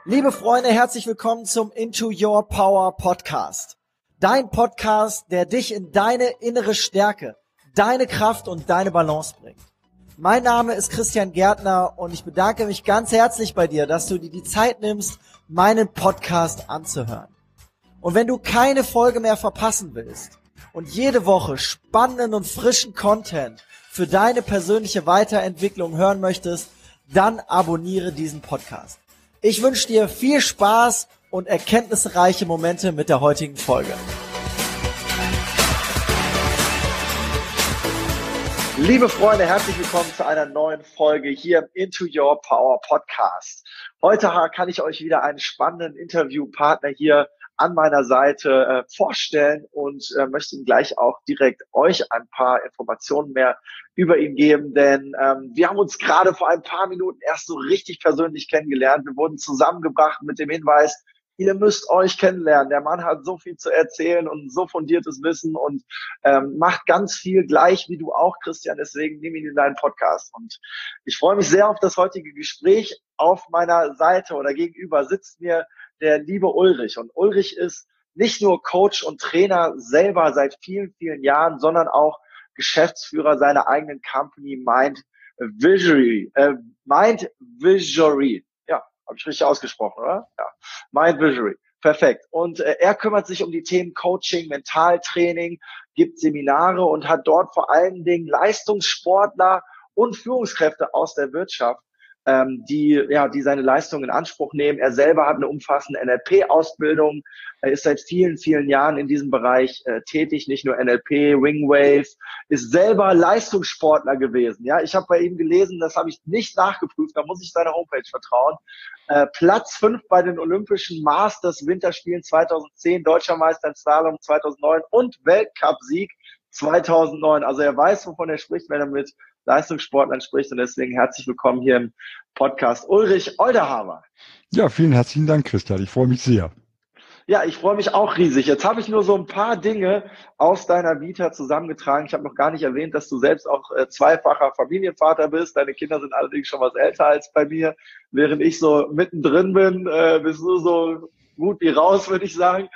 Liebe Freunde, herzlich willkommen zum Into Your Power Podcast. Dein Podcast, der dich in deine innere Stärke, deine Kraft und deine Balance bringt. Mein Name ist Christian Gärtner und ich bedanke mich ganz herzlich bei dir, dass du dir die Zeit nimmst, meinen Podcast anzuhören. Und wenn du keine Folge mehr verpassen willst und jede Woche spannenden und frischen Content für deine persönliche Weiterentwicklung hören möchtest, dann abonniere diesen Podcast. Ich wünsche dir viel Spaß und erkenntnisreiche Momente mit der heutigen Folge. Liebe Freunde, herzlich willkommen zu einer neuen Folge hier im Into Your Power Podcast. Heute kann ich euch wieder einen spannenden Interviewpartner hier an meiner Seite vorstellen und möchte Ihnen gleich auch direkt euch ein paar Informationen mehr über ihn geben, denn wir haben uns gerade vor ein paar Minuten erst so richtig persönlich kennengelernt. Wir wurden zusammengebracht mit dem Hinweis, ihr müsst euch kennenlernen. Der Mann hat so viel zu erzählen und so fundiertes Wissen und macht ganz viel gleich wie du auch, Christian. Deswegen nehme ihn in deinen Podcast. Und ich freue mich sehr auf das heutige Gespräch. Auf meiner Seite oder gegenüber sitzt mir der liebe Ulrich. Und Ulrich ist nicht nur Coach und Trainer selber seit vielen, vielen Jahren, sondern auch Geschäftsführer seiner eigenen Company Mind Visionary. Ja, habe ich richtig ausgesprochen, oder? Ja, Mind Visionary. Perfekt. Und er kümmert sich um die Themen Coaching, Mentaltraining, gibt Seminare und hat dort vor allen Dingen Leistungssportler und Führungskräfte aus der Wirtschaft, die seine Leistungen in Anspruch nehmen. Er selber hat eine umfassende NLP-Ausbildung. Er ist seit vielen, vielen Jahren in diesem Bereich tätig, nicht nur NLP, Wingwave, ist selber Leistungssportler gewesen. Ja, ich habe bei ihm gelesen, das habe ich nicht nachgeprüft, da muss ich seiner Homepage vertrauen. Platz 5 bei den Olympischen Masters Winterspielen 2010, Deutscher Meister im Slalom 2009 und Weltcup-Sieg 2009. Also er weiß, wovon er spricht, wenn er mit Leistungssportlern spricht, und deswegen herzlich willkommen hier im Podcast Ulrich Olderhamer. Ja, vielen herzlichen Dank, Christian. Ich freue mich sehr. Ja, ich freue mich auch riesig. Jetzt habe ich nur so ein paar Dinge aus deiner Vita zusammengetragen. Ich habe noch gar nicht erwähnt, dass du selbst auch zweifacher Familienvater bist. Deine Kinder sind allerdings schon was älter als bei mir. Während ich so mittendrin bin, bist du so gut wie raus, würde ich sagen,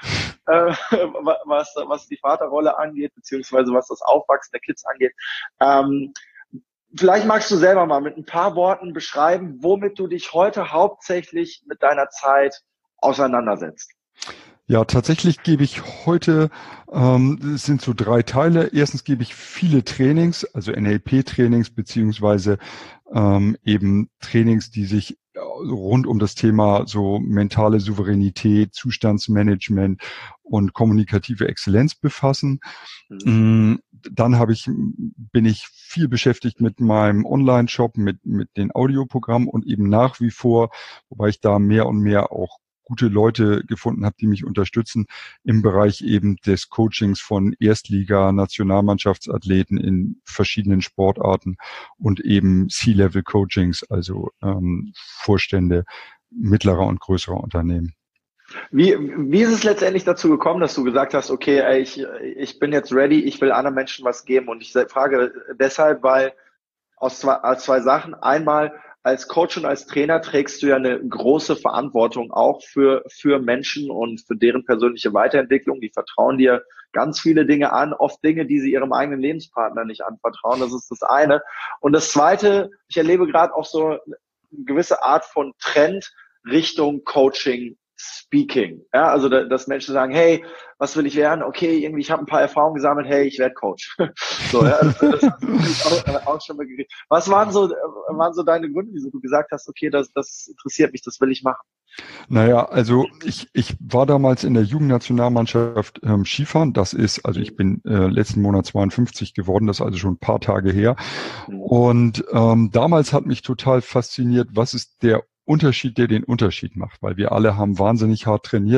was die Vaterrolle angeht, beziehungsweise was das Aufwachsen der Kids angeht. Vielleicht magst du selber mal mit ein paar Worten beschreiben, womit du dich heute hauptsächlich mit deiner Zeit auseinandersetzt. Ja, tatsächlich gebe ich heute, es sind so 3 Teile. Erstens gebe ich viele Trainings, also NLP-Trainings, beziehungsweise eben Trainings, die sich rund um das Thema so mentale Souveränität, Zustandsmanagement und kommunikative Exzellenz befassen. Dann bin ich viel beschäftigt mit meinem Online-Shop, mit den Audioprogrammen und eben nach wie vor, wobei ich da mehr und mehr auch gute Leute gefunden habe, die mich unterstützen im Bereich eben des Coachings von Erstliga, Nationalmannschaftsathleten in verschiedenen Sportarten und eben C-Level-Coachings, also Vorstände mittlerer und größerer Unternehmen. Wie ist es letztendlich dazu gekommen, dass du gesagt hast, okay, ich bin jetzt ready, ich will anderen Menschen was geben? Und ich frage deshalb, weil aus zwei Sachen. Einmal, als Coach und als Trainer trägst du ja eine große Verantwortung auch für Menschen und für deren persönliche Weiterentwicklung. Die vertrauen dir ganz viele Dinge an, oft Dinge, die sie ihrem eigenen Lebenspartner nicht anvertrauen. Das ist das eine. Und das zweite, ich erlebe gerade auch so eine gewisse Art von Trend Richtung Coaching, Speaking. Ja, also dass Menschen sagen, hey, was will ich werden? Okay, irgendwie, ich habe ein paar Erfahrungen gesammelt, hey, ich werde Coach. So, ja, das hast du auch schon mal gekriegt. Was waren so deine Gründe, wieso du gesagt hast, okay, das interessiert mich, das will ich machen? Naja, also ich war damals in der Jugendnationalmannschaft Skifahren. Das ist, also ich bin letzten Monat 52 geworden, das ist also schon ein paar Tage her. Und damals hat mich total fasziniert, was ist der Unterschied, der den Unterschied macht, weil wir alle haben wahnsinnig hart trainiert.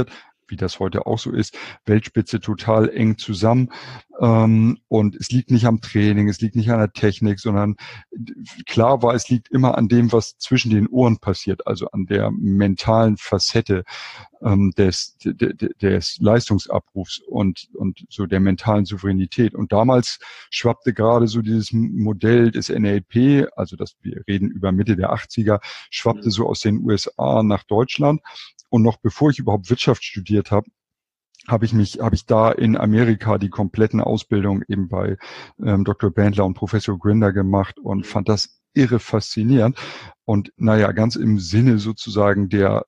wie das heute auch so ist, Weltspitze total eng zusammen. Und es liegt nicht am Training, es liegt nicht an der Technik, sondern klar war, es liegt immer an dem, was zwischen den Ohren passiert, also an der mentalen Facette des Leistungsabrufs und so der mentalen Souveränität. Und damals schwappte gerade so dieses Modell des NLP, also wir reden über Mitte der 80er, schwappte so aus den USA nach Deutschland. Und noch bevor ich überhaupt Wirtschaft studiert habe, habe ich da in Amerika die kompletten Ausbildung eben bei Dr. Bandler und Professor Grinder gemacht und fand das irre faszinierend. Und naja, ganz im Sinne sozusagen der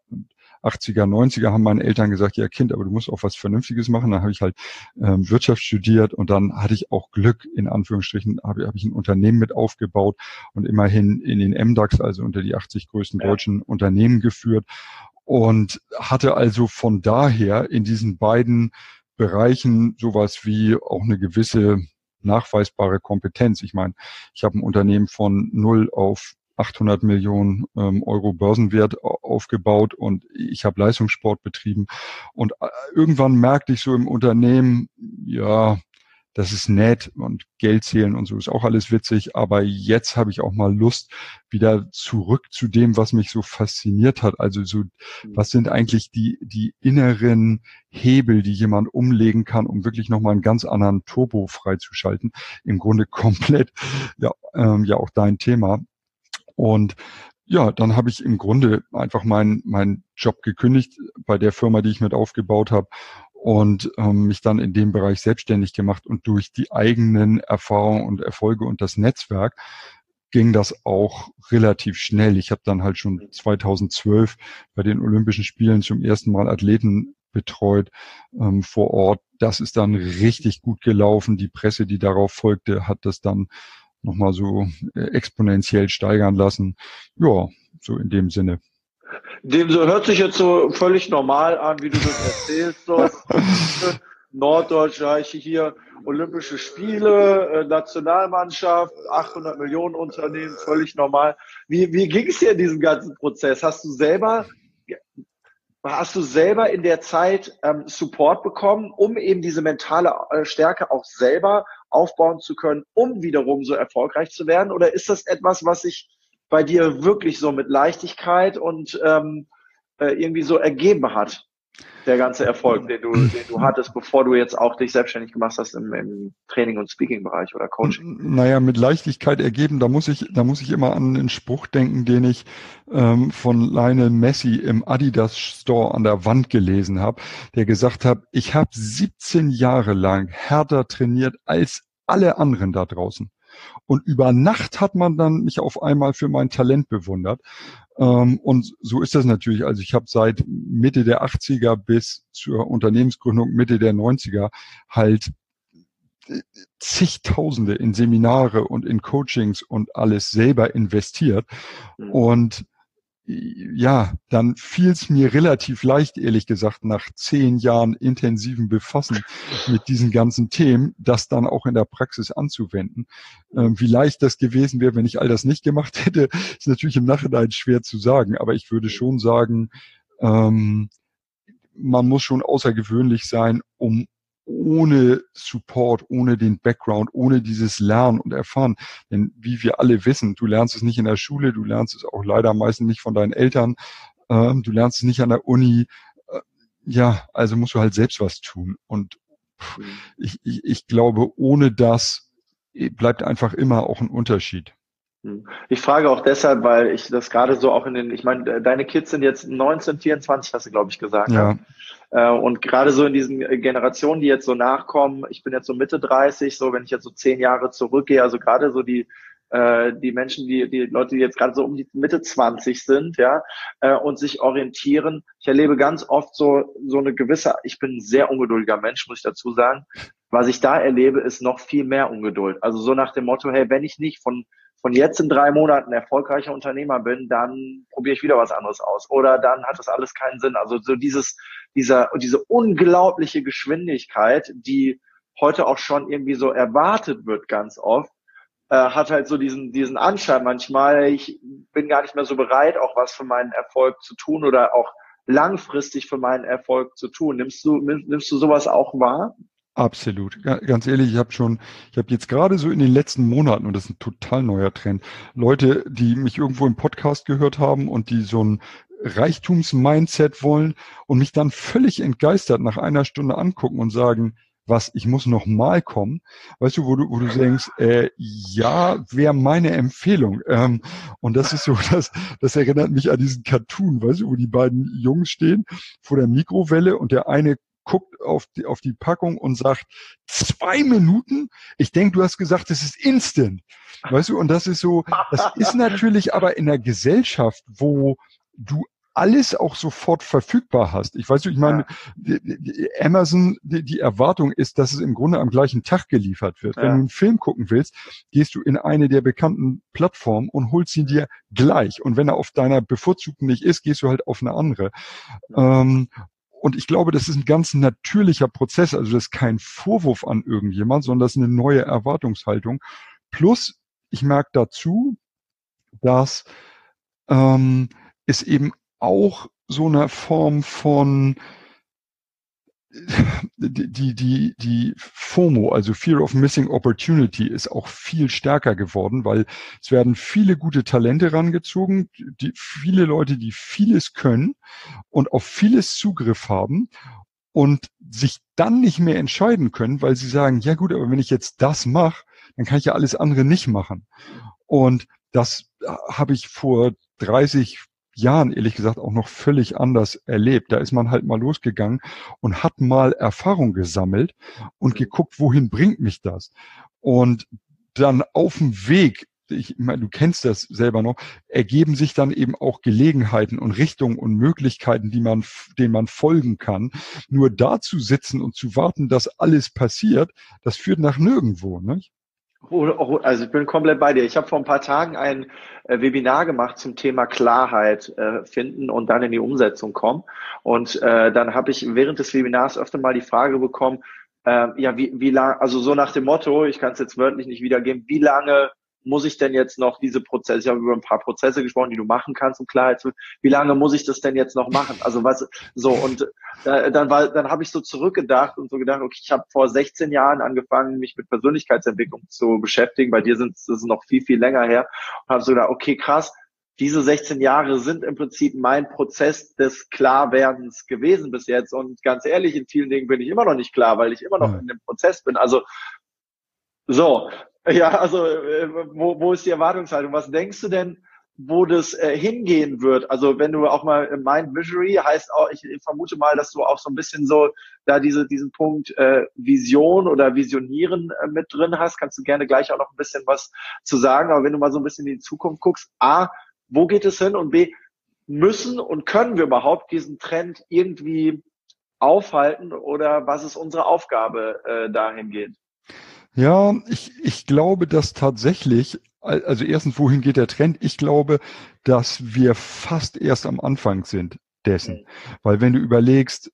80er, 90er haben meine Eltern gesagt, ja Kind, aber du musst auch was Vernünftiges machen. Dann habe ich halt Wirtschaft studiert und dann hatte ich auch Glück, in Anführungsstrichen, habe ich ein Unternehmen mit aufgebaut und immerhin in den MDAX, also unter die 80 größten deutschen Unternehmen geführt und hatte also von daher in diesen beiden Bereichen sowas wie auch eine gewisse nachweisbare Kompetenz. Ich meine, ich habe ein Unternehmen von 0 auf 800 Millionen Euro Börsenwert aufgebaut und ich habe Leistungssport betrieben. Und irgendwann merkte ich so im Unternehmen, ja, das ist nett und Geld zählen und so ist auch alles witzig, aber jetzt habe ich auch mal Lust, wieder zurück zu dem, was mich so fasziniert hat. Also so, was sind eigentlich die inneren Hebel, die jemand umlegen kann, um wirklich nochmal einen ganz anderen Turbo freizuschalten? Im Grunde komplett, ja auch dein Thema. Und ja, dann habe ich im Grunde einfach meinen Job gekündigt bei der Firma, die ich mit aufgebaut habe und mich dann in dem Bereich selbstständig gemacht. Und durch die eigenen Erfahrungen und Erfolge und das Netzwerk ging das auch relativ schnell. Ich habe dann halt schon 2012 bei den Olympischen Spielen zum ersten Mal Athleten betreut vor Ort. Das ist dann richtig gut gelaufen. Die Presse, die darauf folgte, hat das dann nochmal so exponentiell steigern lassen. Ja, so in dem Sinne. Dem so hört sich jetzt so völlig normal an, wie du das erzählst. So, Norddeutschland hier, Olympische Spiele, Nationalmannschaft, 800 Millionen Unternehmen, völlig normal. Wie ging es dir in diesem ganzen Prozess? Hast du selber in der Zeit Support bekommen, um eben diese mentale Stärke auch selber aufbauen zu können, um wiederum so erfolgreich zu werden? Oder ist das etwas, was sich bei dir wirklich so mit Leichtigkeit und irgendwie so ergeben hat, der ganze Erfolg, den du hattest, bevor du jetzt auch dich selbstständig gemacht hast im Training- und Speaking-Bereich oder Coaching? Naja, mit Leichtigkeit ergeben, da muss ich immer an einen Spruch denken, den ich von Lionel Messi im Adidas Store an der Wand gelesen habe, der gesagt hat, ich habe 17 Jahre lang härter trainiert als alle anderen da draußen. Und über Nacht hat man dann mich auf einmal für mein Talent bewundert. Und so ist das natürlich. Also ich habe seit Mitte der 80er bis zur Unternehmensgründung Mitte der 90er halt zigtausende in Seminare und in Coachings und alles selber investiert. Und ja, dann fiel es mir relativ leicht, ehrlich gesagt, nach 10 Jahren intensiven Befassen mit diesen ganzen Themen, das dann auch in der Praxis anzuwenden. Wie leicht das gewesen wäre, wenn ich all das nicht gemacht hätte, ist natürlich im Nachhinein schwer zu sagen. Aber ich würde schon sagen, man muss schon außergewöhnlich sein, um ohne Support, ohne den Background, ohne dieses Lernen und Erfahren. Denn wie wir alle wissen, du lernst es nicht in der Schule, du lernst es auch leider meistens nicht von deinen Eltern, du lernst es nicht an der Uni. Ja, also musst du halt selbst was tun. Und ich glaube, ohne das bleibt einfach immer auch ein Unterschied. Ich frage auch deshalb, weil ich das gerade so auch ich meine, deine Kids sind jetzt 19, 24, hast du, glaube ich, gesagt, Ja. ne? Und gerade so in diesen Generationen, die jetzt so nachkommen, ich bin jetzt so Mitte 30, so wenn ich jetzt so 10 Jahre zurückgehe, also gerade so die Menschen, die Leute, die jetzt gerade so um die Mitte 20 sind, ja, und sich orientieren. Ich erlebe ganz oft so eine gewisse, ich bin ein sehr ungeduldiger Mensch, muss ich dazu sagen. Was ich da erlebe, ist noch viel mehr Ungeduld. Also so nach dem Motto, hey, wenn ich nicht von jetzt in 3 Monaten erfolgreicher Unternehmer bin, dann probiere ich wieder was anderes aus. Oder dann hat das alles keinen Sinn. Also so diese unglaubliche Geschwindigkeit, die heute auch schon irgendwie so erwartet wird ganz oft, hat halt so diesen Anschein manchmal, ich bin gar nicht mehr so bereit, auch was für meinen Erfolg zu tun oder auch langfristig für meinen Erfolg zu tun. Nimmst du sowas auch wahr? Absolut. Ganz ehrlich, ich habe jetzt gerade so in den letzten Monaten, und das ist ein total neuer Trend, Leute, die mich irgendwo im Podcast gehört haben und die so ein Reichtums-Mindset wollen und mich dann völlig entgeistert nach einer Stunde angucken und sagen, was, ich muss noch mal kommen. Weißt du, wo du denkst, ja, wäre meine Empfehlung. Und das ist so, das erinnert mich an diesen Cartoon, weißt du, wo die beiden Jungs stehen vor der Mikrowelle und der eine guckt auf die Packung und sagt, 2 Minuten? Ich denke, du hast gesagt, das ist instant. Weißt du, und das ist so, das ist natürlich aber in der Gesellschaft, wo du alles auch sofort verfügbar hast. Ich weiß nicht, ich meine, Amazon, die Erwartung ist, dass es im Grunde am gleichen Tag geliefert wird. Ja. Wenn du einen Film gucken willst, gehst du in eine der bekannten Plattformen und holst ihn dir gleich. Und wenn er auf deiner bevorzugten nicht ist, gehst du halt auf eine andere. Und ich glaube, das ist ein ganz natürlicher Prozess. Also das ist kein Vorwurf an irgendjemand, sondern das ist eine neue Erwartungshaltung. Plus, ich merke dazu, dass es eben auch so eine Form von die FOMO, also Fear of Missing Opportunity, ist auch viel stärker geworden, weil es werden viele gute Talente rangezogen, viele Leute, die vieles können und auf vieles Zugriff haben und sich dann nicht mehr entscheiden können, weil sie sagen, ja gut, aber wenn ich jetzt das mache, dann kann ich ja alles andere nicht machen. Und das habe ich vor 30 Jahren, ehrlich gesagt, auch noch völlig anders erlebt. Da ist man halt mal losgegangen und hat mal Erfahrung gesammelt und geguckt, wohin bringt mich das? Und dann auf dem Weg, ich meine, du kennst das selber noch, ergeben sich dann eben auch Gelegenheiten und Richtungen und Möglichkeiten, denen man folgen kann. Nur da zu sitzen und zu warten, dass alles passiert, das führt nach nirgendwo, nicht? Also ich bin komplett bei dir. Ich habe vor ein paar Tagen ein Webinar gemacht zum Thema Klarheit finden und dann in die Umsetzung kommen. Und dann habe ich während des Webinars öfter mal die Frage bekommen, ja, wie lange, also so nach dem Motto, ich kann es jetzt wörtlich nicht wiedergeben, wie lange muss ich denn jetzt noch diese Prozesse, ich habe über ein paar Prozesse gesprochen, die du machen kannst, um Klarheit zu, wie lange muss ich das denn jetzt noch machen? Also was, so, und dann habe ich so zurückgedacht und so gedacht, okay, ich habe vor 16 Jahren angefangen, mich mit Persönlichkeitsentwicklung zu beschäftigen. Bei dir das ist noch viel, viel länger her. Und habe so gedacht, okay, krass, diese 16 Jahre sind im Prinzip mein Prozess des Klarwerdens gewesen bis jetzt. Und ganz ehrlich, in vielen Dingen bin ich immer noch nicht klar, weil ich immer noch in dem Prozess bin. Also so, ja, also wo ist die Erwartungshaltung? Was denkst du denn, wo das hingehen wird? Also wenn du auch mal Mind Visionary heißt auch, ich vermute mal, dass du auch so ein bisschen so da diesen Punkt Vision oder Visionieren mit drin hast, kannst du gerne gleich auch noch ein bisschen was zu sagen. Aber wenn du mal so ein bisschen in die Zukunft guckst, A, wo geht es hin? Und B, müssen und können wir überhaupt diesen Trend irgendwie aufhalten oder was ist unsere Aufgabe dahingehend? Ja, ich glaube, dass tatsächlich, also erstens, wohin geht der Trend? Ich glaube, dass wir fast erst am Anfang sind dessen. Weil wenn du überlegst,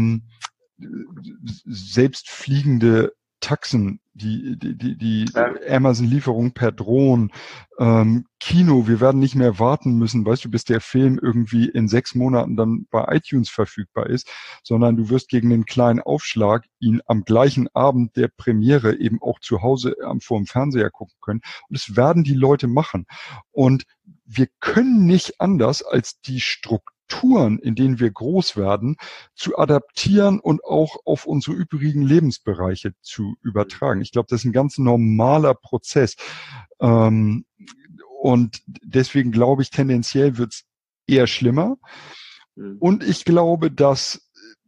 selbst fliegende Taxen, die Amazon-Lieferung per Drohnen, Kino, wir werden nicht mehr warten müssen, weißt du, bis der Film irgendwie in 6 Monaten dann bei iTunes verfügbar ist, sondern du wirst gegen einen kleinen Aufschlag ihn am gleichen Abend der Premiere eben auch zu Hause vor dem Fernseher gucken können. Und das werden die Leute machen. Und wir können nicht anders als die Strukturen, in denen wir groß werden, zu adaptieren und auch auf unsere übrigen Lebensbereiche zu übertragen. Ich glaube, das ist ein ganz normaler Prozess. Und deswegen glaube ich, tendenziell wird es eher schlimmer. Und ich glaube, dass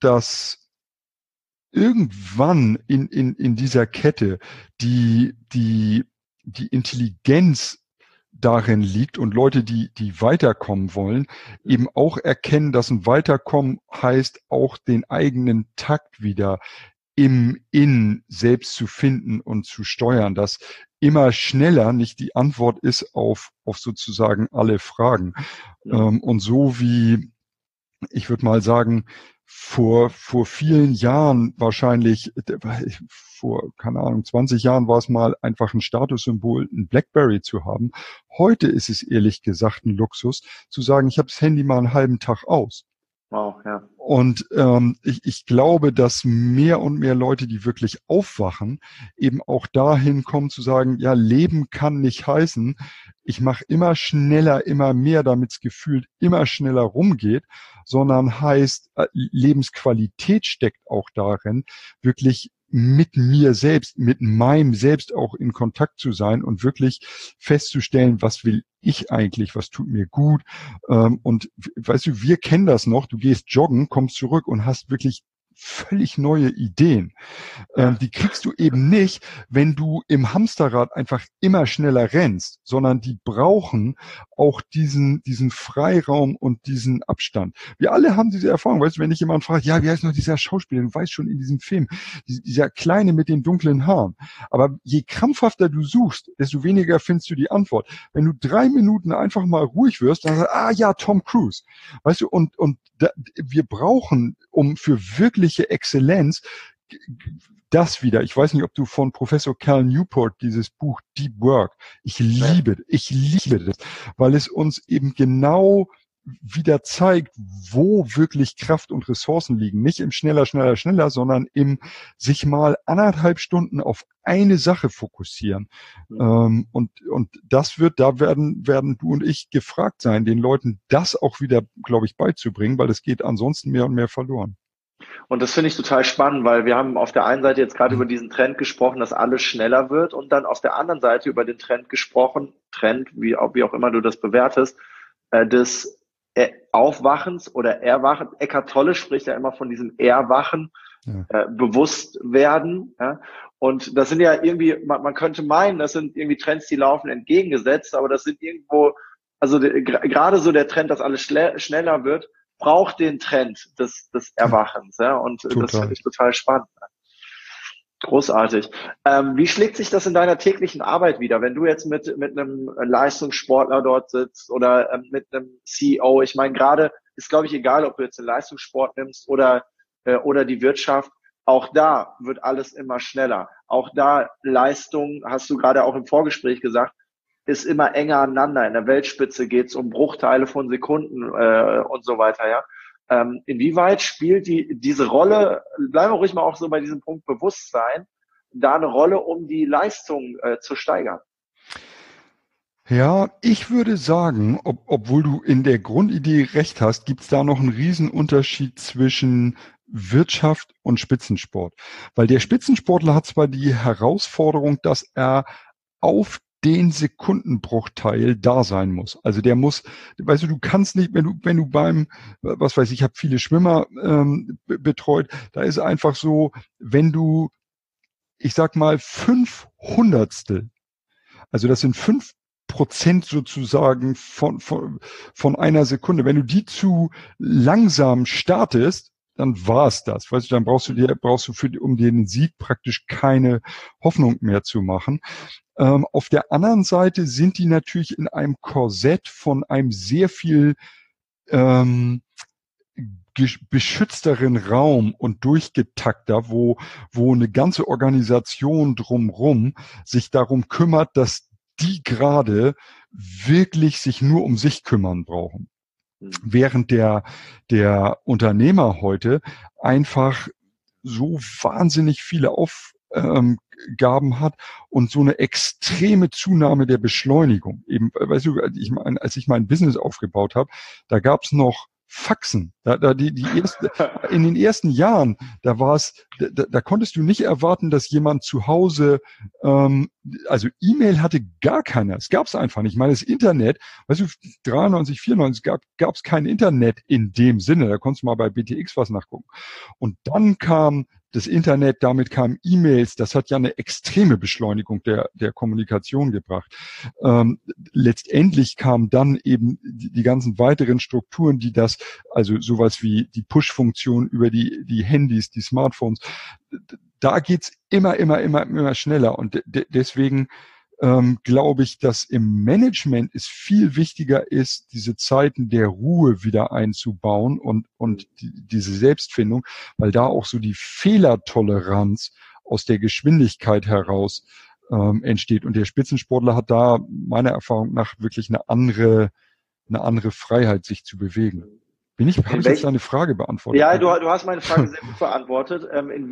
irgendwann in dieser Kette die Intelligenz darin liegt und Leute, die weiterkommen wollen, eben auch erkennen, dass ein Weiterkommen heißt, auch den eigenen Takt wieder im Innen selbst zu finden und zu steuern, dass immer schneller nicht die Antwort ist auf sozusagen alle Fragen. Und so wie, ich würde mal sagen, vor vielen Jahren wahrscheinlich, vor, keine Ahnung, 20 Jahren war es mal einfach ein Statussymbol, ein BlackBerry zu haben. Heute ist es ehrlich gesagt ein Luxus, zu sagen, ich habe das Handy mal einen halben Tag aus. Wow, ja. Und ich glaube, dass mehr und mehr Leute, die wirklich aufwachen, eben auch dahin kommen zu sagen, ja, Leben kann nicht heißen, ich mache immer schneller, immer mehr, damit es gefühlt immer schneller rumgeht, sondern heißt, Lebensqualität steckt auch darin, wirklich mit mir selbst, mit meinem Selbst auch in Kontakt zu sein und wirklich festzustellen, was will ich eigentlich, was tut mir gut. Und weißt du, wir kennen das noch, du gehst joggen, kommst zurück und hast wirklich völlig neue Ideen. Ja. Die kriegst du eben nicht, wenn du im Hamsterrad einfach immer schneller rennst, sondern die brauchen auch diesen Freiraum und diesen Abstand. Wir alle haben diese Erfahrung, weißt du, wenn dich jemand fragt, ja, wie heißt noch dieser Schauspieler, du weißt schon in diesem Film, dieser Kleine mit den dunklen Haaren. Aber je krampfhafter du suchst, desto weniger findest du die Antwort. Wenn du 3 Minuten einfach mal ruhig wirst, dann sagst du, ja, Tom Cruise. Weißt du, und wir brauchen, um für wirkliche Exzellenz, das wieder. Ich weiß nicht, ob du von Professor Cal Newport dieses Buch Deep Work, ich liebe das, weil es uns eben genau wieder zeigt, wo wirklich Kraft und Ressourcen liegen. Nicht im schneller, schneller, schneller, sondern im sich mal 1,5 Stunden auf eine Sache fokussieren. Und das da werden du und ich gefragt sein, den Leuten das auch wieder, glaube ich, beizubringen, weil es geht ansonsten mehr und mehr verloren. Und das finde ich total spannend, weil wir haben auf der einen Seite jetzt gerade über diesen Trend gesprochen, dass alles schneller wird und dann auf der anderen Seite über den Trend gesprochen, wie auch immer du das bewertest, des Aufwachens oder Erwachen. Eckhart Tolle spricht ja immer von diesem Erwachen, bewusst werden. Ja? Und das sind ja irgendwie, man könnte meinen, das sind irgendwie Trends, die laufen entgegengesetzt, aber das sind irgendwo, also gerade so der Trend, dass alles schneller wird, braucht den Trend des Erwachens. Ja? Und das finde ich total spannend. Großartig. Wie schlägt sich das in deiner täglichen Arbeit wieder, wenn du jetzt mit einem Leistungssportler dort sitzt oder mit einem CEO? Ich meine, gerade ist, glaube ich, egal, ob du jetzt den Leistungssport nimmst oder die Wirtschaft. Auch da wird alles immer schneller. Auch da Leistung, hast du gerade auch im Vorgespräch gesagt, ist immer enger aneinander. In der Weltspitze geht es um Bruchteile von Sekunden und so weiter. Ja. Inwieweit spielt diese Rolle, bleiben wir ruhig mal auch so bei diesem Punkt Bewusstsein, da eine Rolle, um die Leistung zu steigern? Ja, ich würde sagen, obwohl du in der Grundidee recht hast, gibt es da noch einen Riesenunterschied zwischen Wirtschaft und Spitzensport. Weil der Spitzensportler hat zwar die Herausforderung, dass er auf den Sekundenbruchteil da sein muss. Also der muss, weißt du, du kannst nicht, wenn du beim, was weiß ich habe viele Schwimmer betreut, da ist einfach so, wenn du, ich sag mal, 500stel, also das sind 5% sozusagen von einer Sekunde. Wenn du die zu langsam startest, dann war's das. Weißt du, dann brauchst du um den Sieg praktisch keine Hoffnung mehr zu machen. Auf der anderen Seite sind die natürlich in einem Korsett von einem sehr viel beschützteren Raum und durchgetakter, wo eine ganze Organisation drumrum sich darum kümmert, dass die gerade wirklich sich nur um sich kümmern brauchen. Während der Unternehmer heute einfach so wahnsinnig viele Aufgaben hat und so eine extreme Zunahme der Beschleunigung. Eben, weißt du, ich meine, als ich mein Business aufgebaut habe, da gab's noch Faxen. In den ersten Jahren, da konntest du nicht erwarten, dass jemand zu Hause, also E-Mail hatte gar keiner. Es gab's einfach nicht. Ich meine, das Internet, weißt du, 93, 94 gab's kein Internet in dem Sinne. Da konntest du mal bei BTX was nachgucken. Und dann kam das Internet, damit kamen E-Mails, das hat ja eine extreme Beschleunigung der Kommunikation gebracht. Letztendlich kamen dann eben die ganzen weiteren Strukturen, die das, also sowas wie die Push-Funktion über die Handys, die Smartphones, da geht's immer schneller und deswegen glaube ich, dass im Management es viel wichtiger ist, diese Zeiten der Ruhe wieder einzubauen und diese Selbstfindung, weil da auch so die Fehlertoleranz aus der Geschwindigkeit heraus entsteht. Und der Spitzensportler hat da meiner Erfahrung nach wirklich eine andere Freiheit, sich zu bewegen. Habe ich jetzt deine Frage beantwortet? Ja, du hast meine Frage sehr gut beantwortet.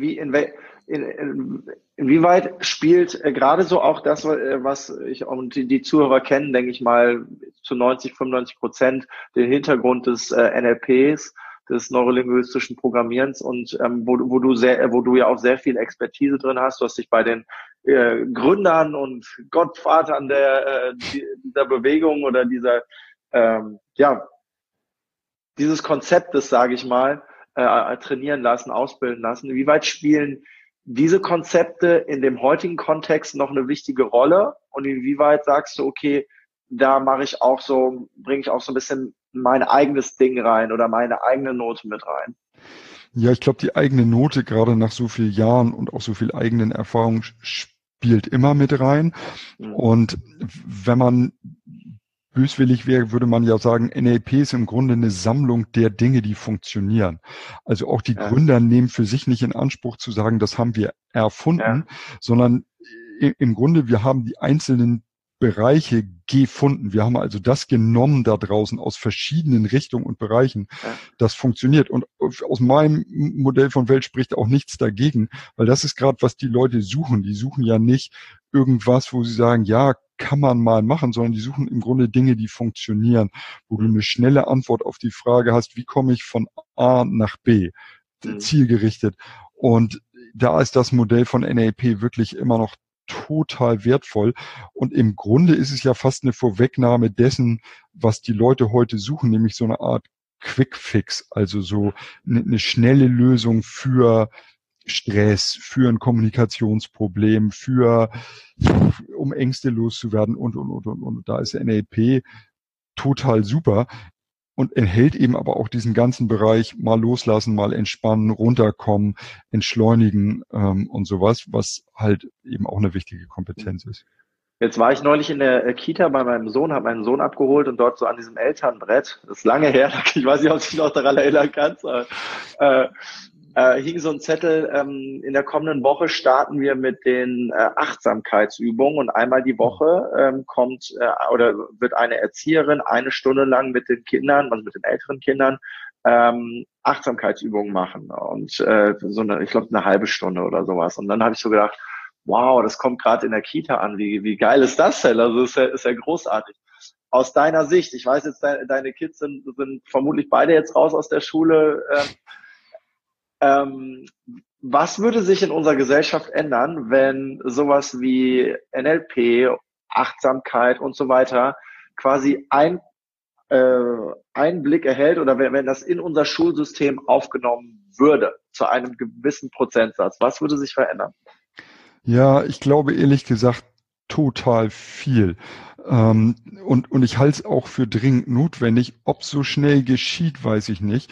Inwieweit spielt gerade so auch das, was ich und die Zuhörer kennen, denke ich mal, zu 95% den Hintergrund des NLPs, des neurolinguistischen Programmierens und wo du ja auch sehr viel Expertise drin hast. Du hast dich bei den Gründern und Gottvatern dieser Bewegung oder dieses Konzeptes, sage ich mal, trainieren lassen, ausbilden lassen. Wie weit spielen diese Konzepte in dem heutigen Kontext noch eine wichtige Rolle? Und inwieweit sagst du, okay, da bringe ich auch so ein bisschen mein eigenes Ding rein oder meine eigene Note mit rein? Ja, ich glaube, die eigene Note, gerade nach so vielen Jahren und auch so viel eigenen Erfahrungen, spielt immer mit rein. Und wenn man böswillig wäre, würde man ja sagen, NLP ist im Grunde eine Sammlung der Dinge, die funktionieren. Also auch die Gründer nehmen für sich nicht in Anspruch zu sagen, das haben wir erfunden, sondern im Grunde, wir haben die einzelnen Bereiche gefunden. Wir haben also das genommen da draußen aus verschiedenen Richtungen und Bereichen. Das funktioniert. Und aus meinem Modell von Welt spricht auch nichts dagegen, weil das ist gerade, was die Leute suchen. Die suchen ja nicht irgendwas, wo sie sagen, ja, kann man mal machen, sondern die suchen im Grunde Dinge, die funktionieren, wo du eine schnelle Antwort auf die Frage hast, wie komme ich von A nach B, zielgerichtet. Und da ist das Modell von NLP wirklich immer noch total wertvoll. Und im Grunde ist es ja fast eine Vorwegnahme dessen, was die Leute heute suchen, nämlich so eine Art Quick Fix, also so eine schnelle Lösung für Stress, für ein Kommunikationsproblem, um Ängste loszuwerden und. Da ist NLP total super und enthält eben aber auch diesen ganzen Bereich mal loslassen, mal entspannen, runterkommen, entschleunigen und sowas, was halt eben auch eine wichtige Kompetenz ist. Jetzt war ich neulich in der Kita bei meinem Sohn, habe meinen Sohn abgeholt und dort so an diesem Elternbrett, das ist lange her, ich weiß nicht, ob du dich noch daran erinnern kannst, hing so ein Zettel, in der kommenden Woche starten wir mit den Achtsamkeitsübungen und einmal die Woche wird eine Erzieherin eine Stunde lang mit den Kindern, also mit den älteren Kindern, Achtsamkeitsübungen machen und ich glaube eine halbe Stunde oder sowas. Und dann habe ich so gedacht, wow, das kommt gerade in der Kita an, wie geil ist das denn? Also ist ja großartig. Aus deiner Sicht, ich weiß jetzt, deine Kids sind vermutlich beide jetzt raus aus der Schule, was würde sich in unserer Gesellschaft ändern, wenn sowas wie NLP, Achtsamkeit und so weiter quasi einen Blick erhält oder wenn das in unser Schulsystem aufgenommen würde, zu einem gewissen Prozentsatz? Was würde sich verändern? Ja, ich glaube ehrlich gesagt total viel. Und ich halte es auch für dringend notwendig. Ob so schnell geschieht, weiß ich nicht.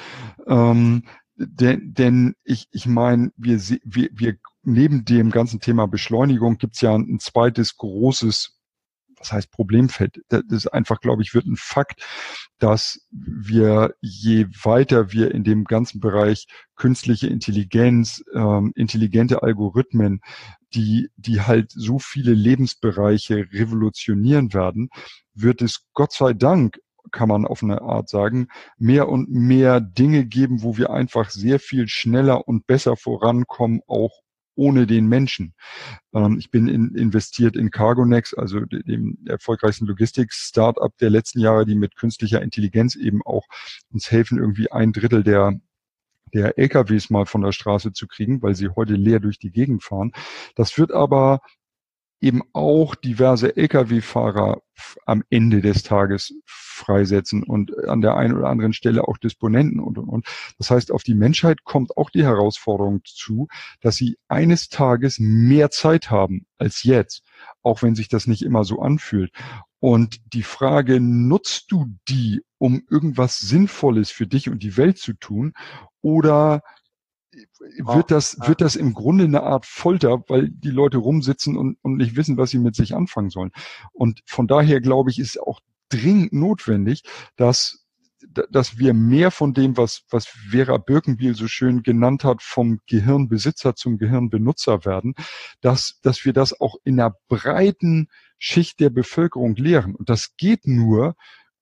Denn ich meine, wir neben dem ganzen Thema Beschleunigung gibt's ja ein zweites großes, was heißt Problemfeld. Das ist einfach, glaube ich, wird ein Fakt, dass wir, je weiter wir in dem ganzen Bereich künstliche Intelligenz, intelligente Algorithmen, die halt so viele Lebensbereiche revolutionieren werden, wird es Gott sei Dank, kann man auf eine Art sagen, mehr und mehr Dinge geben, wo wir einfach sehr viel schneller und besser vorankommen, auch ohne den Menschen. Ich bin investiert in Cargonex, also dem erfolgreichsten Logistik-Startup der letzten Jahre, die mit künstlicher Intelligenz eben auch uns helfen, irgendwie 1/3 der LKWs mal von der Straße zu kriegen, weil sie heute leer durch die Gegend fahren. Das wird aber eben auch diverse Lkw-Fahrer am Ende des Tages freisetzen und an der einen oder anderen Stelle auch Disponenten und. Das heißt, auf die Menschheit kommt auch die Herausforderung zu, dass sie eines Tages mehr Zeit haben als jetzt, auch wenn sich das nicht immer so anfühlt. Und die Frage, nutzt du die, um irgendwas Sinnvolles für dich und die Welt zu tun, oder wird das im Grunde eine Art Folter, weil die Leute rumsitzen und nicht wissen, was sie mit sich anfangen sollen. Und von daher glaube ich, ist auch dringend notwendig, dass wir mehr von dem, was Vera Birkenbiel so schön genannt hat, vom Gehirnbesitzer zum Gehirnbenutzer werden, dass wir das auch in einer breiten Schicht der Bevölkerung lehren. Und das geht nur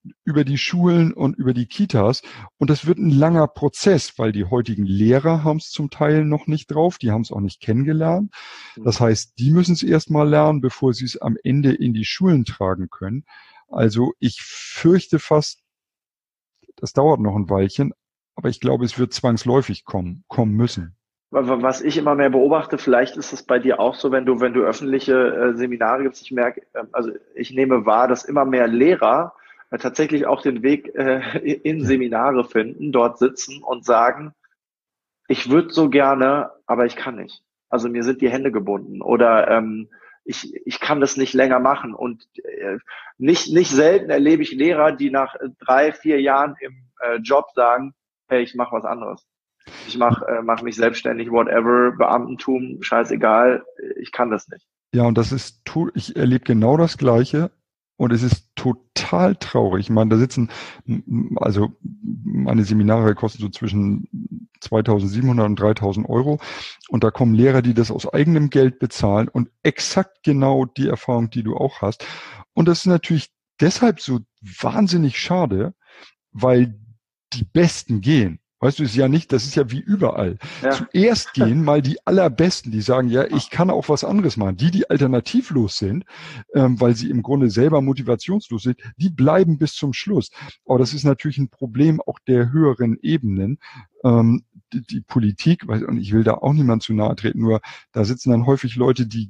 über die Schulen und über die Kitas. Und das wird ein langer Prozess, weil die heutigen Lehrer haben es zum Teil noch nicht drauf, die haben es auch nicht kennengelernt. Das heißt, die müssen es erst mal lernen, bevor sie es am Ende in die Schulen tragen können. Also ich fürchte fast, das dauert noch ein Weilchen, aber ich glaube, es wird zwangsläufig kommen müssen. Was ich immer mehr beobachte, vielleicht ist es bei dir auch so, wenn du öffentliche Seminare gibst, ich merke, also ich nehme wahr, dass immer mehr Lehrer tatsächlich auch den Weg in Ja. Seminare finden, dort sitzen und sagen, ich würde so gerne, aber ich kann nicht. Also mir sind die Hände gebunden oder ich kann das nicht länger machen. Und nicht selten erlebe ich Lehrer, die nach 3, 4 Jahren im Job sagen, hey, ich mache was anderes. Ich mach mich selbstständig, whatever, Beamtentum, scheißegal, ich kann das nicht. Ja, und ich erlebe genau das Gleiche und es ist total traurig. Ich meine, da sitzen, also meine Seminare kosten so zwischen 2.700 und 3.000 Euro und da kommen Lehrer, die das aus eigenem Geld bezahlen und exakt genau die Erfahrung, die du auch hast. Und das ist natürlich deshalb so wahnsinnig schade, weil die Besten gehen. Weißt du, es ist ja nicht, das ist ja wie überall. Ja. Zuerst gehen mal die Allerbesten, die sagen, ja, ich kann auch was anderes machen. Die alternativlos sind, weil sie im Grunde selber motivationslos sind, die bleiben bis zum Schluss. Aber das ist natürlich ein Problem auch der höheren Ebenen. Die Politik, und ich will da auch niemand zu nahe treten, nur da sitzen dann häufig Leute, die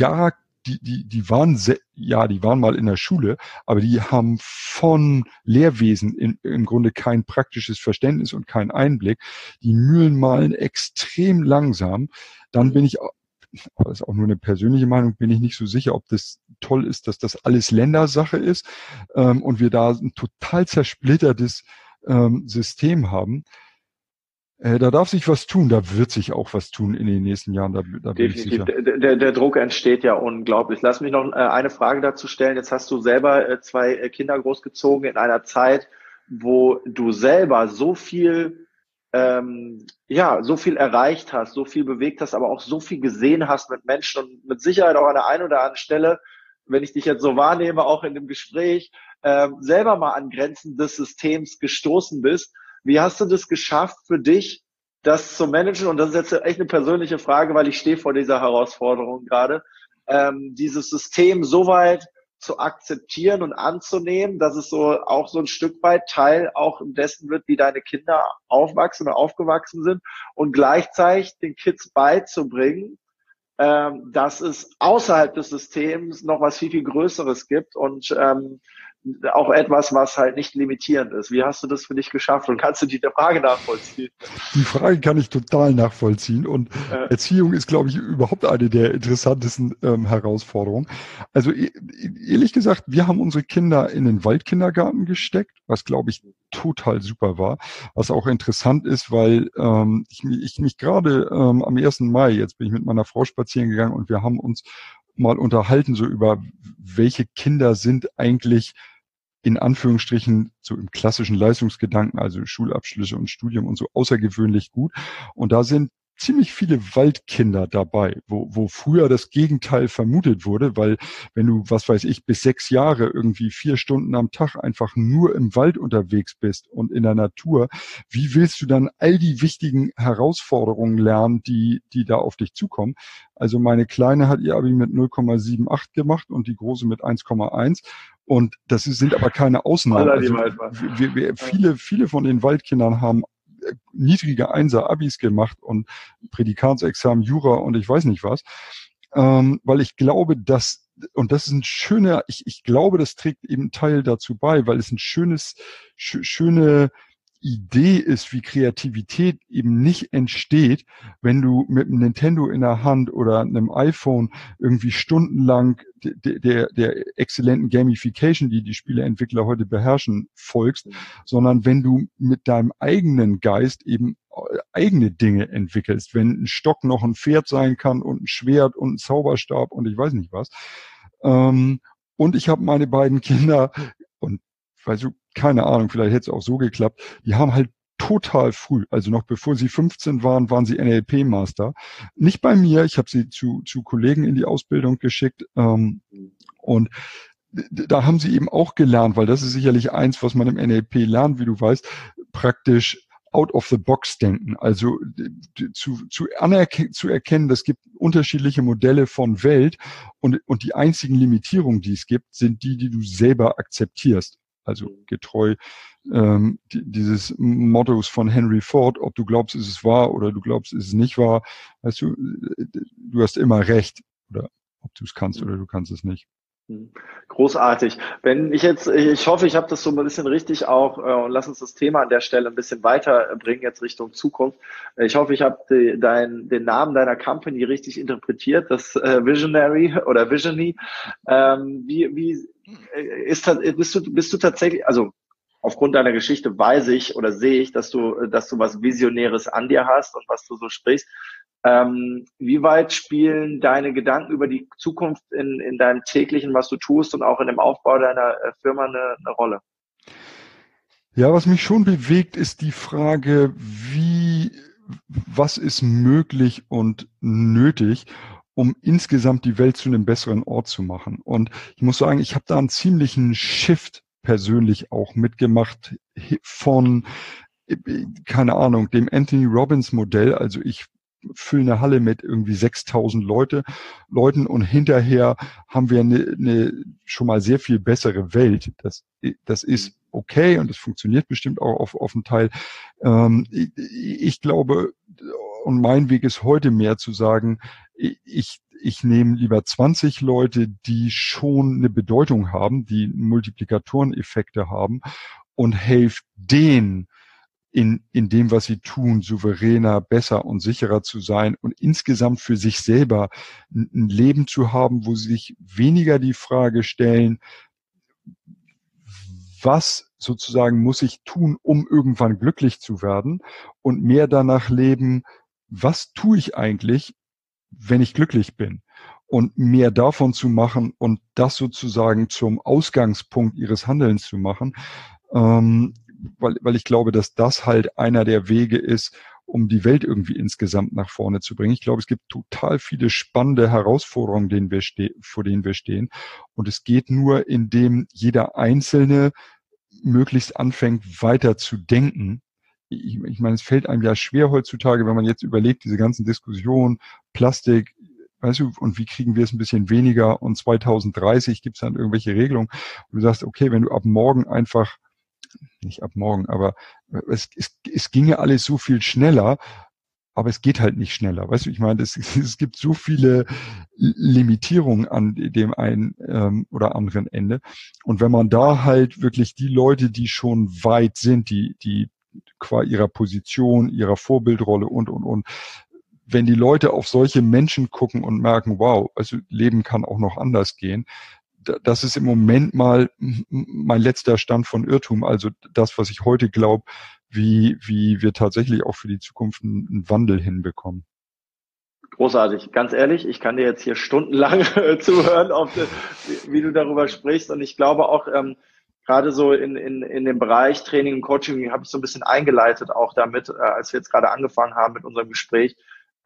waren mal in der Schule, aber die haben von Lehrwesen im Grunde kein praktisches Verständnis und keinen Einblick. Die Mühlen malen extrem langsam. Dann bin ich, aber das ist auch nur eine persönliche Meinung, bin ich nicht so sicher, ob das toll ist, dass das alles Ländersache ist und wir da ein total zersplittertes System haben. Da darf sich was tun, da wird sich auch was tun in den nächsten Jahren, da bin ich Definitiv. sicher. Der Druck entsteht ja unglaublich. Lass mich noch eine Frage dazu stellen. Jetzt hast du selber 2 Kinder großgezogen in einer Zeit, wo du selber so viel, so viel erreicht hast, so viel bewegt hast, aber auch so viel gesehen hast mit Menschen und mit Sicherheit auch an der einen oder anderen Stelle, wenn ich dich jetzt so wahrnehme, auch in dem Gespräch, selber mal an Grenzen des Systems gestoßen bist. Wie hast du das geschafft für dich, das zu managen? Und das ist jetzt echt eine persönliche Frage, weil ich stehe vor dieser Herausforderung gerade, dieses System so weit zu akzeptieren und anzunehmen, dass es so auch so ein Stück weit Teil auch dessen wird, wie deine Kinder aufwachsen oder aufgewachsen sind und gleichzeitig den Kids beizubringen, dass es außerhalb des Systems noch was viel, viel Größeres gibt und auch etwas, was halt nicht limitierend ist. Wie hast du das für dich geschafft und kannst du die Frage nachvollziehen? Die Frage kann ich total nachvollziehen und Erziehung ist, glaube ich, überhaupt eine der interessantesten Herausforderungen. Also ehrlich gesagt, wir haben unsere Kinder in den Waldkindergarten gesteckt, was, glaube ich, total super war. Was auch interessant ist, weil ich mich gerade am 1. Mai, jetzt bin ich mit meiner Frau spazieren gegangen und wir haben uns mal unterhalten so über, welche Kinder sind eigentlich in Anführungsstrichen so im klassischen Leistungsgedanken, also Schulabschlüsse und Studium und so außergewöhnlich gut. Und da sind ziemlich viele Waldkinder dabei, wo früher das Gegenteil vermutet wurde, weil wenn du, was weiß ich, bis 6 Jahre irgendwie 4 Stunden am Tag einfach nur im Wald unterwegs bist und in der Natur, wie willst du dann all die wichtigen Herausforderungen lernen, die da auf dich zukommen? Also meine Kleine hat ihr Abi mit 0,78 gemacht und die Große mit 1,1. Und das sind aber keine Ausnahmen. Also viele von den Waldkindern haben niedrige Einser-Abis gemacht und Prädikatsexamen, Jura und ich weiß nicht was. Weil ich glaube, und das ist ein schöner, ich glaube, das trägt eben Teil dazu bei, weil es ein schöne Idee ist, wie Kreativität eben nicht entsteht, wenn du mit einem Nintendo in der Hand oder einem iPhone irgendwie stundenlang der exzellenten Gamification, die die Spieleentwickler heute beherrschen, folgst, sondern wenn du mit deinem eigenen Geist eben eigene Dinge entwickelst, wenn ein Stock noch ein Pferd sein kann und ein Schwert und ein Zauberstab und ich weiß nicht was. Und ich habe meine beiden Kinder und weißt du, keine Ahnung, vielleicht hätte es auch so geklappt, die haben halt total früh, also noch bevor sie 15 waren, waren sie NLP-Master. Nicht bei mir, ich habe sie zu Kollegen in die Ausbildung geschickt und da haben sie eben auch gelernt, weil das ist sicherlich eins, was man im NLP lernt, wie du weißt, praktisch out of the box denken. Also zu erkennen, es gibt unterschiedliche Modelle von Welt und die einzigen Limitierungen, die es gibt, sind die du selber akzeptierst. Also getreu dieses Mottos von Henry Ford, ob du glaubst, ist es wahr oder du glaubst, ist es nicht wahr, weißt du, du hast immer recht, oder ob du es kannst oder du kannst es nicht. Großartig. Ich hoffe, ich habe das so ein bisschen richtig auch und lass uns das Thema an der Stelle ein bisschen weiterbringen, jetzt Richtung Zukunft. Ich hoffe, ich habe den Namen deiner Company richtig interpretiert, das Visionary oder Visiony. Bist du tatsächlich, also aufgrund deiner Geschichte weiß ich oder sehe ich, dass du was Visionäres an dir hast und was du so sprichst. Wie weit spielen deine Gedanken über die Zukunft in deinem täglichen, was du tust und auch in dem Aufbau deiner Firma eine Rolle? Ja, was mich schon bewegt, ist die Frage, was ist möglich und nötig, um insgesamt die Welt zu einem besseren Ort zu machen. Und ich muss sagen, ich habe da einen ziemlichen Shift persönlich auch mitgemacht von, keine Ahnung, dem Anthony Robbins Modell. Also ich fülle eine Halle mit irgendwie 6.000 Leuten und hinterher haben wir eine schon mal sehr viel bessere Welt. Das ist okay und das funktioniert bestimmt auch auf einen Teil. Ich glaube, und mein Weg ist heute mehr zu sagen, ich nehme lieber 20 Leute, die schon eine Bedeutung haben, die Multiplikatoreneffekte haben und helfe denen, in dem, was sie tun, souveräner, besser und sicherer zu sein und insgesamt für sich selber ein Leben zu haben, wo sie sich weniger die Frage stellen, was sozusagen muss ich tun, um irgendwann glücklich zu werden, und mehr danach leben, was tue ich eigentlich, wenn ich glücklich bin, und mehr davon zu machen und das sozusagen zum Ausgangspunkt ihres Handelns zu machen, weil ich glaube, dass das halt einer der Wege ist, um die Welt irgendwie insgesamt nach vorne zu bringen. Ich glaube, es gibt total viele spannende Herausforderungen, vor denen wir stehen. Und es geht nur, indem jeder Einzelne möglichst anfängt, weiter zu denken. Ich meine, es fällt einem ja schwer heutzutage, wenn man jetzt überlegt, diese ganzen Diskussionen, Plastik, weißt du, und wie kriegen wir es ein bisschen weniger, und 2030 gibt es dann irgendwelche Regelungen. Und du sagst, okay, wenn du ab morgen einfach, nicht ab morgen, aber es ginge alles so viel schneller, aber es geht halt nicht schneller. Weißt du, ich meine, es gibt so viele Limitierungen an dem einen oder anderen Ende. Und wenn man da halt wirklich die Leute, die schon weit sind, die qua ihrer Position, ihrer Vorbildrolle und, wenn die Leute auf solche Menschen gucken und merken, wow, also Leben kann auch noch anders gehen, das ist im Moment mal mein letzter Stand von Irrtum. Also das, was ich heute glaube, wie wir tatsächlich auch für die Zukunft einen Wandel hinbekommen. Großartig. Ganz ehrlich, ich kann dir jetzt hier stundenlang zuhören, wie du darüber sprichst. Und ich glaube auch, gerade so in dem Bereich Training und Coaching habe ich so ein bisschen eingeleitet auch damit, als wir jetzt gerade angefangen haben mit unserem Gespräch,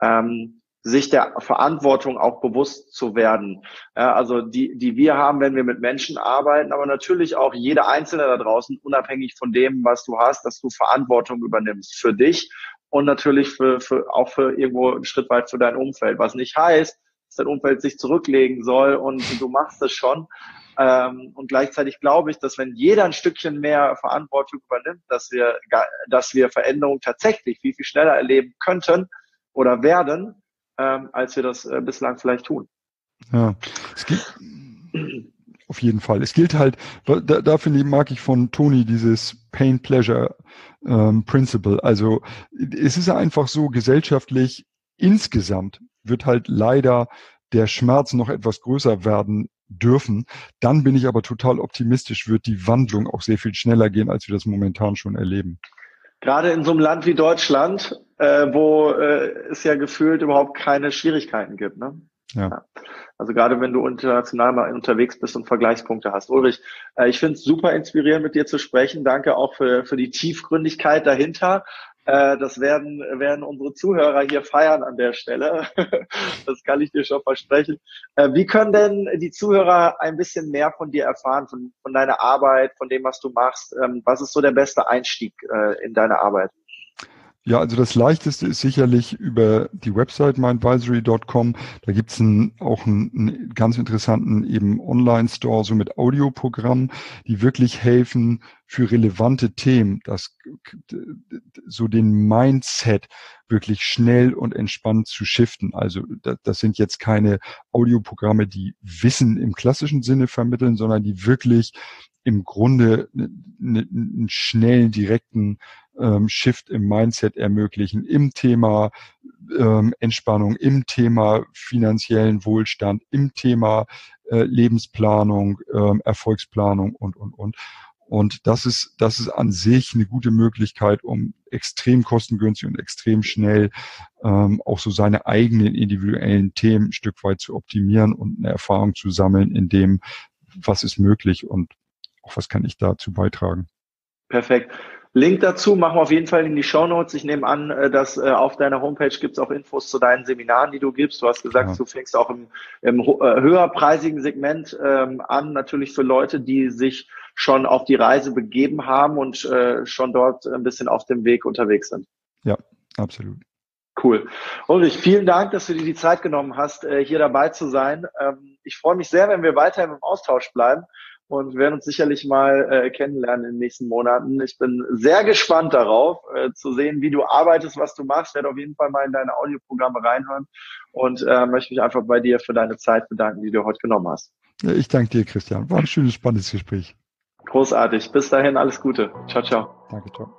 sich der Verantwortung auch bewusst zu werden. Ja, also die wir haben, wenn wir mit Menschen arbeiten, aber natürlich auch jeder Einzelne da draußen, unabhängig von dem, was du hast, dass du Verantwortung übernimmst für dich und natürlich auch für irgendwo einen Schritt weit für dein Umfeld. Was nicht heißt, dass dein Umfeld sich zurücklegen soll und du machst es schon. Und gleichzeitig glaube ich, dass wenn jeder ein Stückchen mehr Verantwortung übernimmt, dass wir Veränderungen tatsächlich viel, viel schneller erleben könnten oder werden, als wir das bislang vielleicht tun. Ja, es gibt auf jeden Fall. Es gilt halt, da finde ich, mag ich von Tony dieses Pain-Pleasure Principle. Also es ist einfach so, gesellschaftlich insgesamt wird halt leider der Schmerz noch etwas größer werden dürfen. Dann bin ich aber total optimistisch, wird die Wandlung auch sehr viel schneller gehen, als wir das momentan schon erleben. Gerade in so einem Land wie Deutschland, wo es ja gefühlt überhaupt keine Schwierigkeiten gibt. Ne? Ja. Also gerade wenn du international mal unterwegs bist und Vergleichspunkte hast. Ulrich, ich finde es super inspirierend, mit dir zu sprechen. Danke auch für die Tiefgründigkeit dahinter. Das werden unsere Zuhörer hier feiern an der Stelle. Das kann ich dir schon versprechen. Wie können denn die Zuhörer ein bisschen mehr von dir erfahren, von deiner Arbeit, von dem, was du machst? Was ist so der beste Einstieg in deine Arbeit? Ja, also das Leichteste ist sicherlich über die Website mindvisory.com. Da gibt's auch einen ganz interessanten eben Online-Store, so mit Audioprogrammen, die wirklich helfen für relevante Themen, so den Mindset wirklich schnell und entspannt zu shiften. Also das sind jetzt keine Audioprogramme, die Wissen im klassischen Sinne vermitteln, sondern die wirklich im Grunde einen schnellen, direkten Shift im Mindset ermöglichen, im Thema Entspannung, im Thema finanziellen Wohlstand, im Thema Lebensplanung, Erfolgsplanung und. Und das ist an sich eine gute Möglichkeit, um extrem kostengünstig und extrem schnell auch so seine eigenen individuellen Themen ein Stück weit zu optimieren und eine Erfahrung zu sammeln in dem, was ist möglich und auch was kann ich dazu beitragen. Perfekt. Link dazu machen wir auf jeden Fall in die Shownotes. Ich nehme an, dass auf deiner Homepage gibt es auch Infos zu deinen Seminaren, die du gibst. Du hast gesagt, Du fängst auch im höherpreisigen Segment an, natürlich für Leute, die sich schon auf die Reise begeben haben und schon dort ein bisschen auf dem Weg unterwegs sind. Ja, absolut. Cool. Ulrich, vielen Dank, dass du dir die Zeit genommen hast, hier dabei zu sein. Ich freue mich sehr, wenn wir weiterhin im Austausch bleiben. Und wir werden uns sicherlich mal kennenlernen in den nächsten Monaten. Ich bin sehr gespannt darauf, zu sehen, wie du arbeitest, was du machst. Ich werde auf jeden Fall mal in deine Audioprogramme reinhören und möchte mich einfach bei dir für deine Zeit bedanken, die du heute genommen hast. Ja, ich danke dir, Christian. War ein schönes, spannendes Gespräch. Großartig. Bis dahin, alles Gute. Ciao, ciao. Danke, ciao.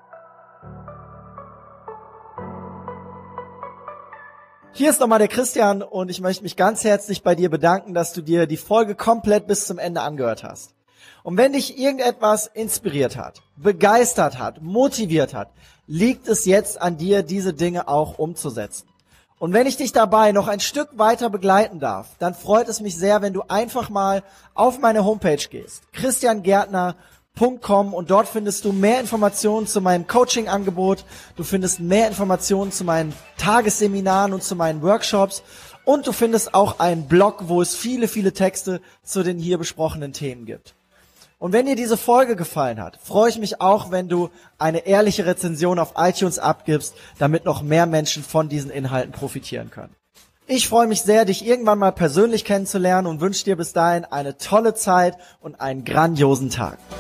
Hier ist nochmal der Christian und ich möchte mich ganz herzlich bei dir bedanken, dass du dir die Folge komplett bis zum Ende angehört hast. Und wenn dich irgendetwas inspiriert hat, begeistert hat, motiviert hat, liegt es jetzt an dir, diese Dinge auch umzusetzen. Und wenn ich dich dabei noch ein Stück weiter begleiten darf, dann freut es mich sehr, wenn du einfach mal auf meine Homepage gehst, christiangärtner.com, und dort findest du mehr Informationen zu meinem Coaching-Angebot, du findest mehr Informationen zu meinen Tagesseminaren und zu meinen Workshops und du findest auch einen Blog, wo es viele, viele Texte zu den hier besprochenen Themen gibt. Und wenn dir diese Folge gefallen hat, freue ich mich auch, wenn du eine ehrliche Rezension auf iTunes abgibst, damit noch mehr Menschen von diesen Inhalten profitieren können. Ich freue mich sehr, dich irgendwann mal persönlich kennenzulernen und wünsche dir bis dahin eine tolle Zeit und einen grandiosen Tag.